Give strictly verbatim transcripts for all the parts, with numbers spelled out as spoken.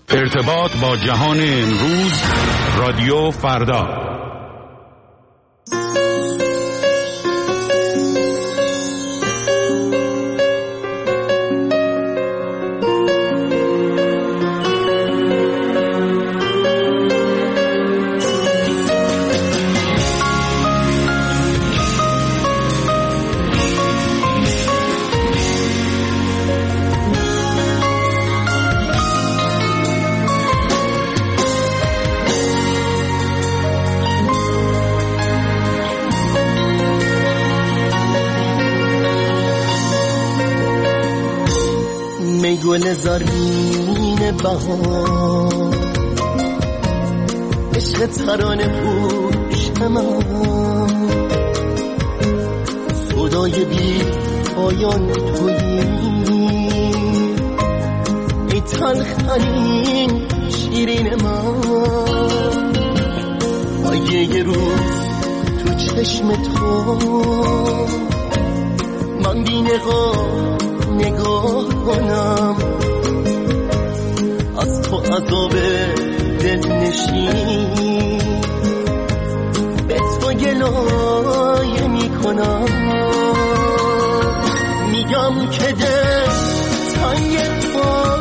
ارتباط با جهان امروز، رادیو فردا. گل زرین بهار، عشق ترانه پوش من، صدای بی پایان تویی، ای تلخ‌ترین شیرین من. اگه یه روز تو چشم تو من بی نقاب نگاه کنم، از تو عذاب دل نشین به تو گلایه میکنم. میگم که دل تنگ تو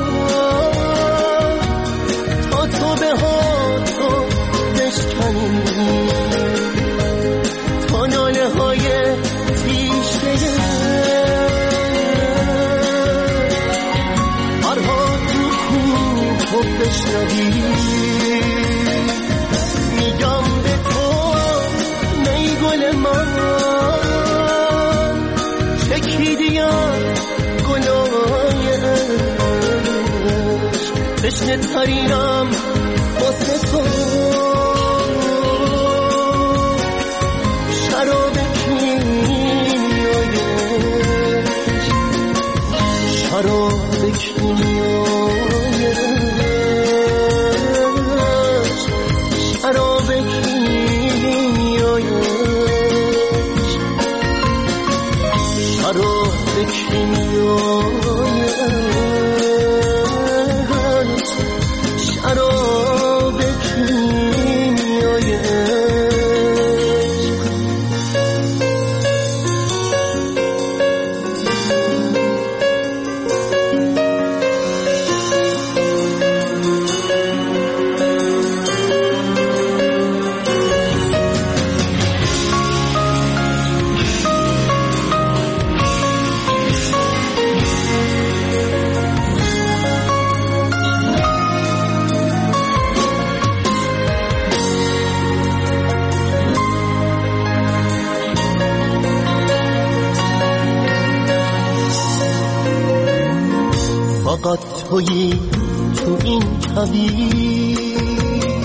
تا تو به ها تو بشکنی، تا ناله های تیشه بشنوی. میگم به تو ای گل من، چکیدیم گلای عشق، تشنه ترینم واسه تو. شراب کیمیای عشق، شراب کیمیای شراب کیمیای شراب کیمیای شراب کیمیای فقط تویی تو این کویر،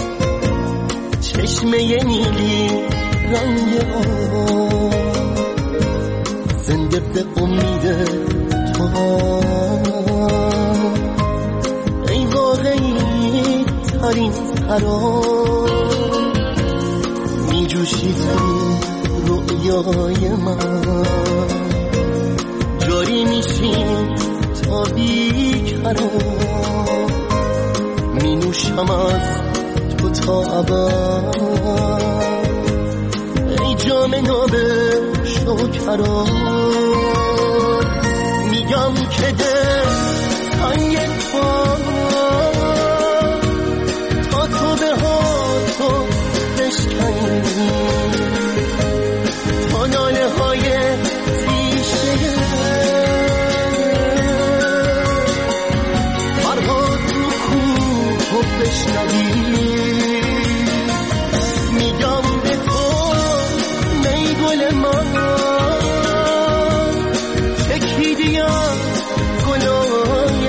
چشمه نیلی رنگ آب، زنده به امید تو. ای واقعی ترین قرار، می جوشی تو رؤیای من، جاری میشی تا بی‌قرار، می نوشم از تو تا ابد. ای جام ناب شکرا، میگم که دل تنگ تو تا تو به ها تو بشکنی، تا ناله های تیشه بشنوی. میگم به تو ای گل من، چکیدیم گلای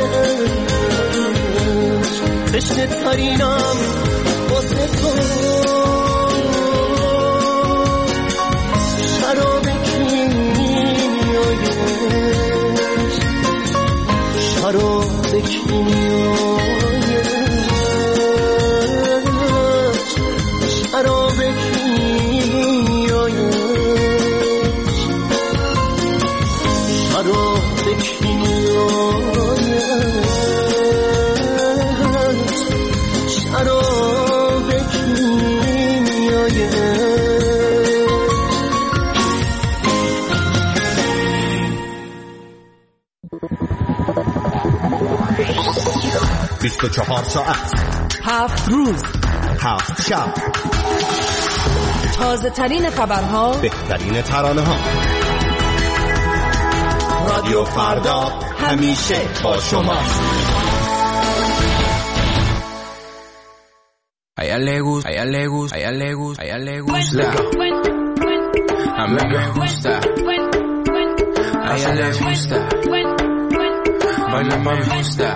عشق، تشنه ترینم واسه تو. شراب کیمیای عشق، شراب کیمیای شراب کیمیای شراب کیمیای بیست و چهار ساعت، هفت روز، هفت شب، تازه ترین خبرها، بهترین ترانه ها. رادیو فردا همیشه با شماست. A ella le gusta, a ella le gusta, a ella le gusta, a ella le gusta. A mí me gusta. A ella le gusta. Baila me gusta.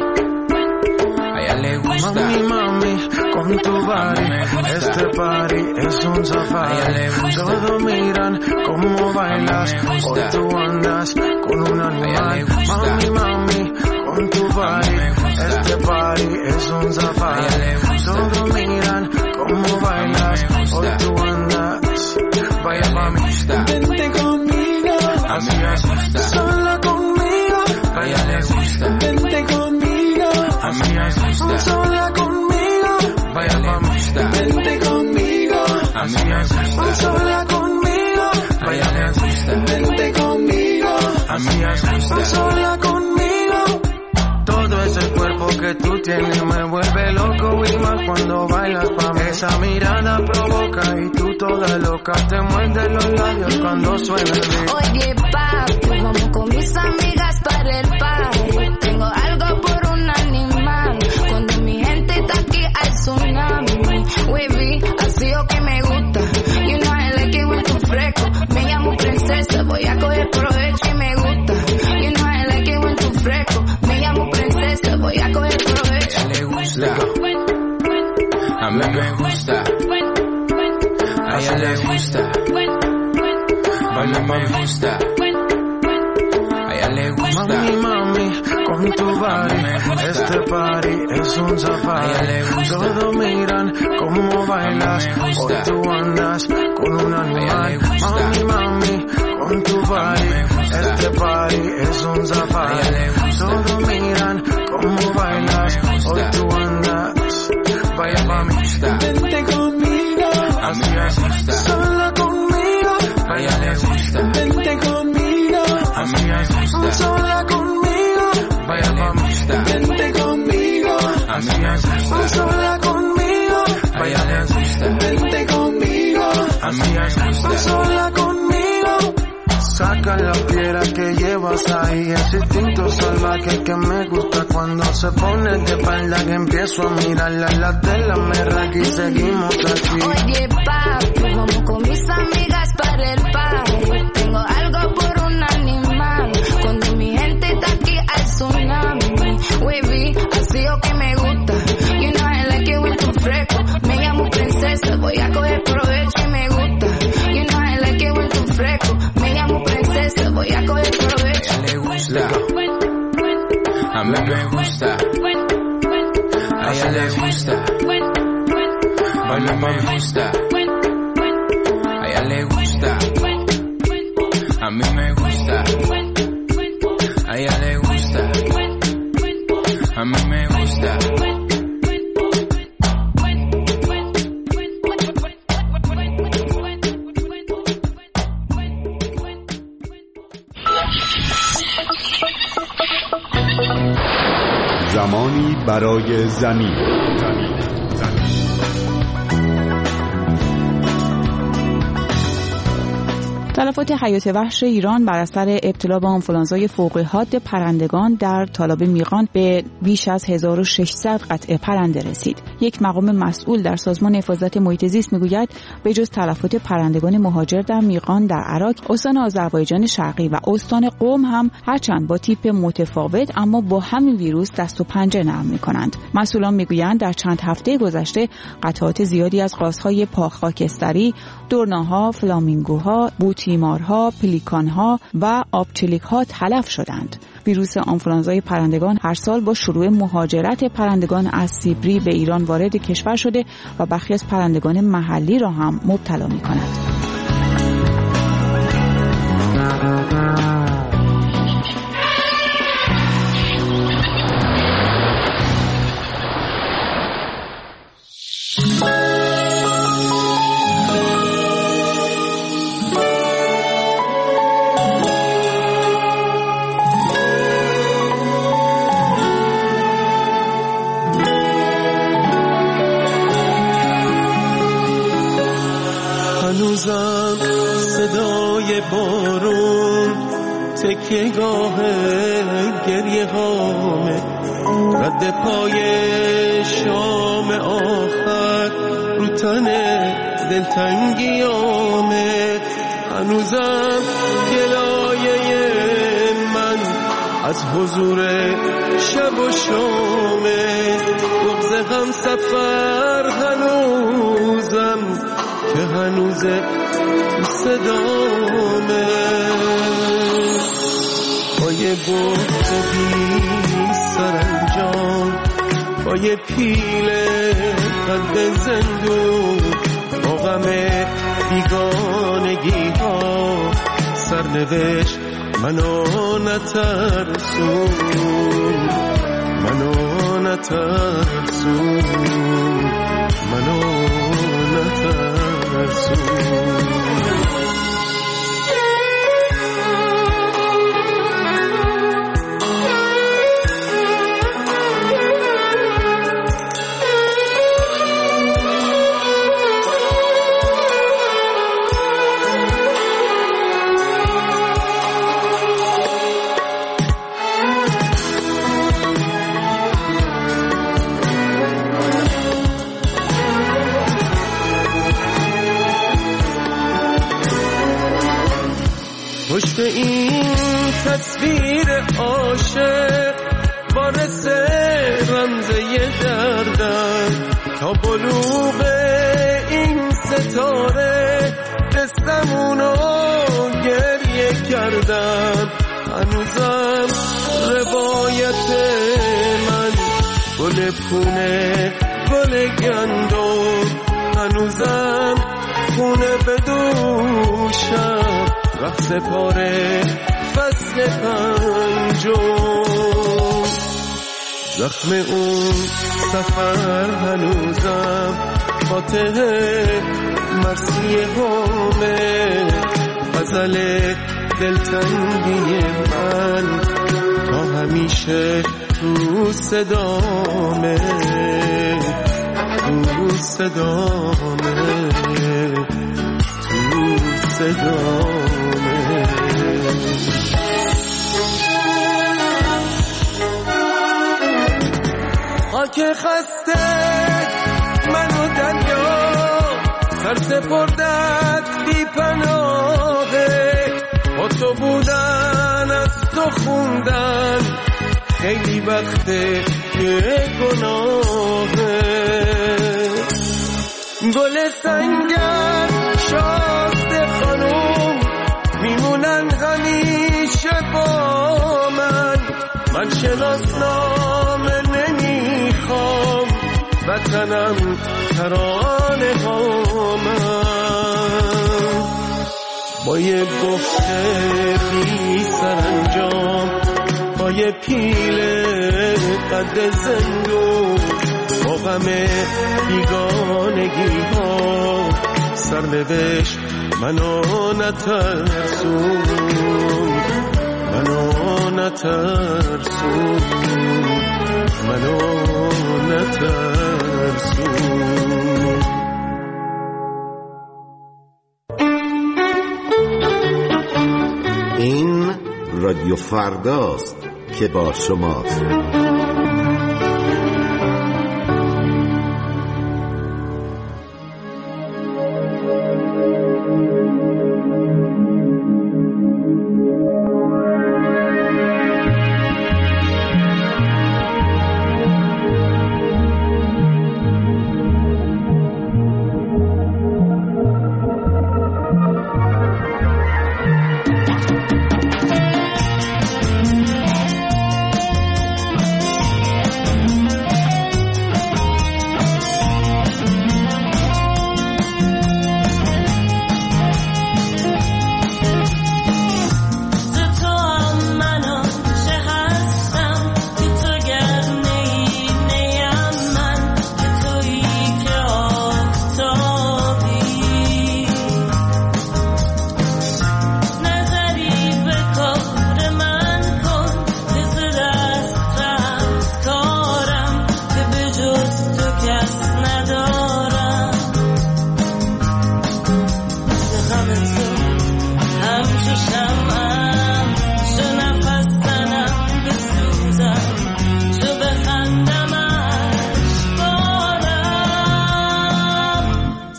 A ella le gusta. Mami, mami, con tu body, este party es un safari. Todos miran cómo bailas, hoy tú andas con un animal. Mami, mami, con tu body, este party es un safari. Todos miran cómo bailas, hoy tú andas. Vaya mami, vente conmigo, así es, sola conmigo. Vaya le gusta, vente conmigo, así es, sola conmigo. Vaya mami, vente conmigo, así es, sola conmigo. Vaya le gusta, vente conmigo, así es, sola conmigo. Todo ese cuerpo que tú tienes me vuelve loco y más cuando bailas pa' mí. Esa mirada provoca y tú toda loca te muerdes los labios cuando suena el beat. Oye papi, vamos con mis amigas para el party. Tengo algo por un animal. Cuando mi gente está aquí hay tsunami. Wavy, así o que me gusta. You know I like it when tú fresco. Me llamo princesa, voy a coger provecho y me gusta. You know I like it when tú fresco. Me llamo princesa, voy a coger provecho. A ella le gusta. A mí me gusta. A ella le gusta. Baila me gusta. A ella le gusta. Mami, mami, con tu body, este party es un safari. Todos miran cómo bailas, hoy tú andas con un animal. Mami, mami, con tu body, este party es un safari. Todos miran cómo bailas, hoy tú andas. Vaya mami, vente conmigo, así es, sola conmigo. Vaya le gusta, vente conmigo, así es, sola conmigo. Vaya mami, vente conmigo, así es, sola conmigo. Vaya le gusta, vente conmigo, así es, sola conmigo. Saca la piedra que llevas ahí, ese instinto salvaje que me gusta cuando se pone de espalda, que empiezo a mirarla, las de la merra y seguimos aquí. Oye papi, vamos con mis amigas para el party. Tengo algo por un animal. Cuando mi gente está aquí hay tsunami. Wavy, así o que me gusta. You know I like it when tú fresco. Me llamo princesa, voy a coger provecho y me gusta. You know I like it when tú fresco. Me llamo princesa, voy a coger provecho. A ella le gusta. A mí me gusta. A ella le gusta. Baila me gusta. A ella le gusta. A mí me gusta. A ella le gusta. A mí me gusta. زمانی برای زمین. تلفات حیات وحش ایران بر اثر ابتلا به آنفولانزای فوق‌الحاد پرندگان در تالاب میغان به بیش از هزار و ششصد قطعه پرنده رسید. یک مقام مسئول در سازمان حفاظت محیط زیست میگوید به جز تلفات پرندگان مهاجر در میغان در عراق، استان آذربایجان شرقی و استان قم هم هرچند با تیپ متفاوت اما با همین ویروس دست و پنجه نرم می‌کنند. مسئولان میگویند در چند هفته گذشته قطعات زیادی از قازهای پاک خاکستری، دورناها، فلامینگوها، بوتیمارها، پلیکانها و آبچلیک‌ها تلف شدند. ویروس آنفولانزای پرندگان هر سال با شروع مهاجرت پرندگان از سیبری به ایران وارد کشور شده و برخی از پرندگان محلی را هم مبتلا می‌کند. تکیه گاه گریه هامه، رد پای شام آخر رو تن دلتنگیامه. هنوزم گلایه من از حضور شب و شامه، بغض هم سفر هنوزم که هنوز تو صدامه. با یه بغض بی سرانجام، با یه پیل قلب زندون، با غم بیگانگی ها سرنوشت منو نترسون، منو نترسون، منو نترسون. پشت این تصویر عاشق وارث رمزه دردم، تا بلوغ این ستاره دستمونو گریه کردم. هنوزم روایت من گل پونه گل گندم، هنوزم خونه به دوشم رقص پاره فصل پنجم. زخم اون سفر هنوزم فاتح مرسی همه، غزل دلتنگی من تا همیشه تو صدامه، تو صدامه، تو صدامه. خاک خسته منو دریا سر سپردت بی پناهه، با تو بودن از تو خوندن خیلی وقته که گناهه. گل سنگر شازده خانوم میمونن همیشه با من، من شناسنامه نمیخوام وطنم ترانه ها من. با یه بخت بی سرانجام، با یه پیل قد زندون، با غم بیگانگی ها سرنوشت منو نترسون، منو نترسون، منو نترسون. این رادیو فرداست که با شماست.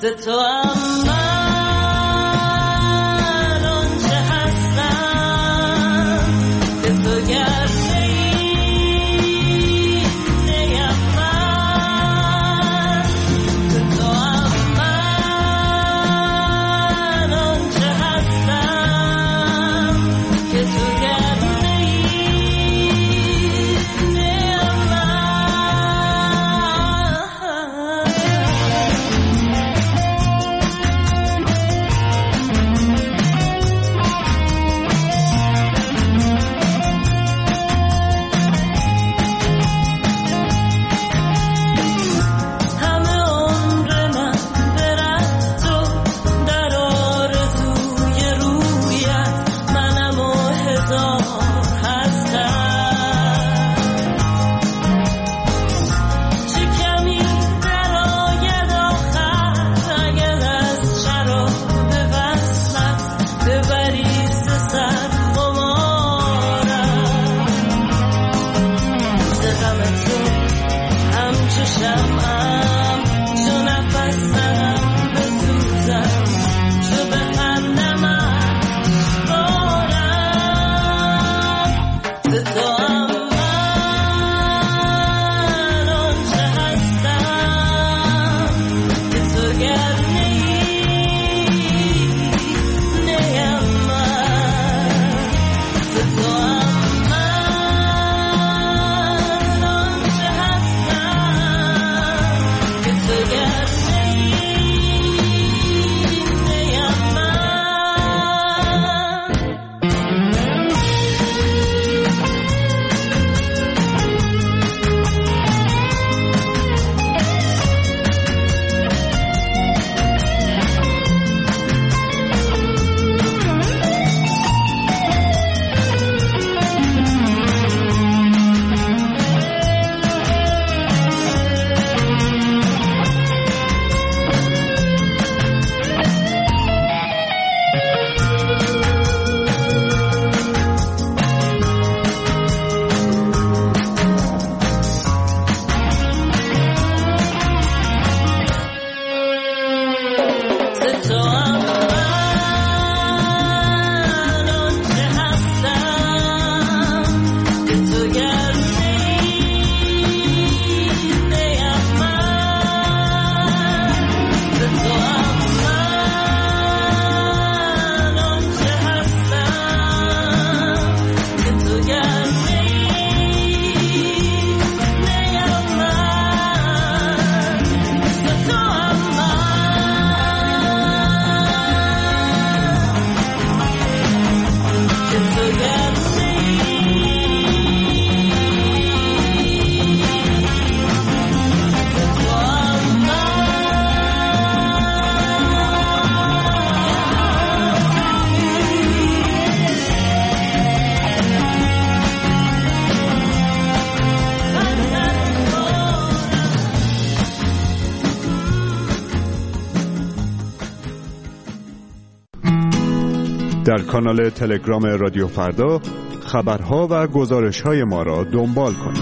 در کانال تلگرام رادیو فردا خبرها و گزارش‌های ما را دنبال کنید.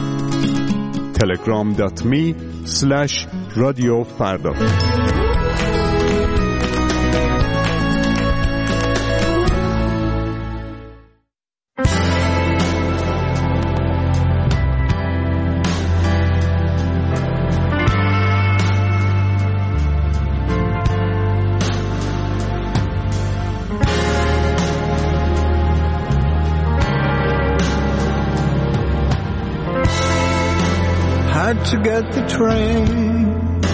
تلگرام دات می اسلش رادیو فردا. To get the train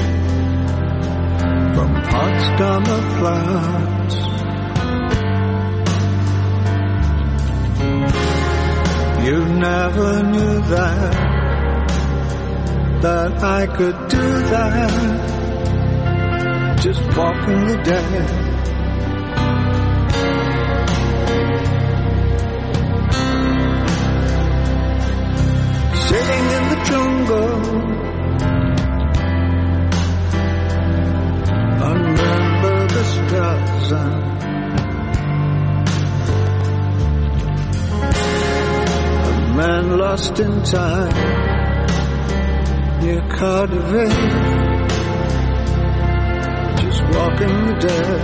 from Potsdamer Platz. You never knew that, that I could do that, just walking the dead. Sitting in the jungle, remember the Straße. A man lost in time near Cardiff, just walking the dead.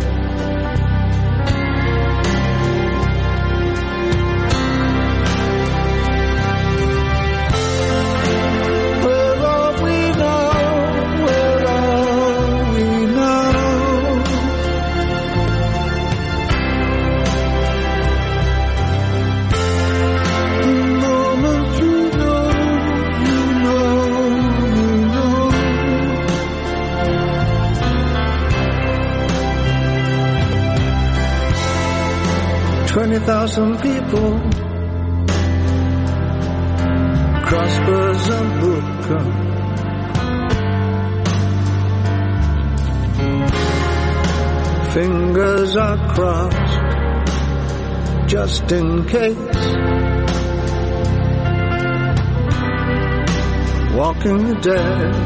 Where are we now? Where are we now? The moment you know, you know, you know. Twenty thousand people cross Berzabuka. Fingers are crossed just in case. Walking the dead.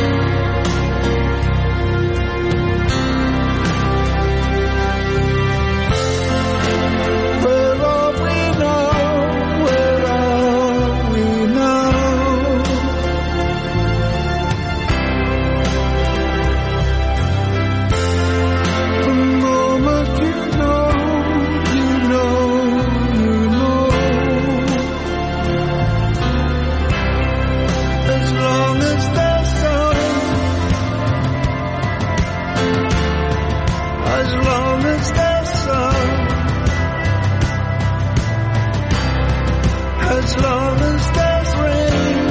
Where are we now? Where are we now? The moment you know, you know, you know. As long as there's sun, as long as there's sun, as long as there's rain,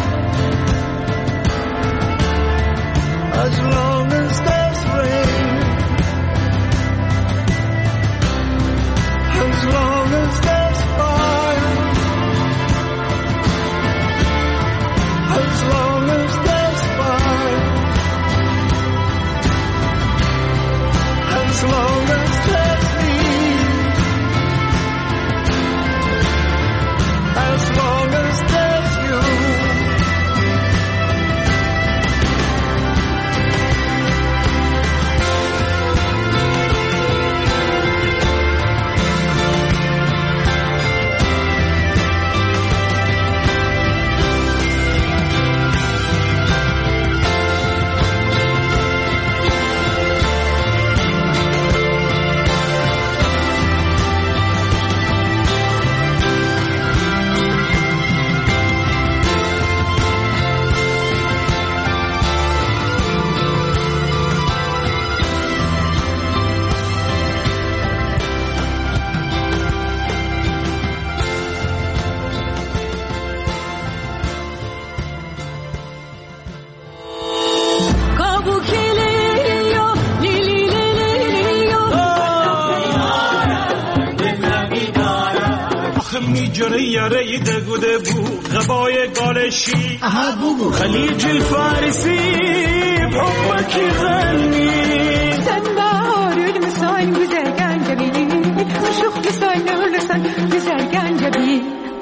as long as there's rain, as long as there's fire, as long as there's fire, as long as there's me, as long as there's you. میجره یاره دگو دبو غبای گالشی خلیج الفارسی بحبك غني سنبارد مساين güzelgen جبي مشوخ مساين ولسان güzelgen جبي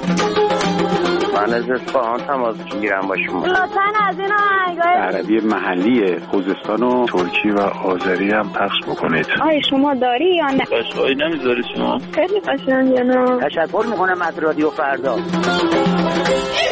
من از اصفهان تماس میگیرم با شما. لطفاً از این آهنگای عربی محلی خوزستان و ترکی و آذری هم پخش بکنید. آیا شما داری یا نه؟ قشنگی نمیذاری شما؟ خیلی قشنگه نه. تشکر میکنم از رادیو فردا.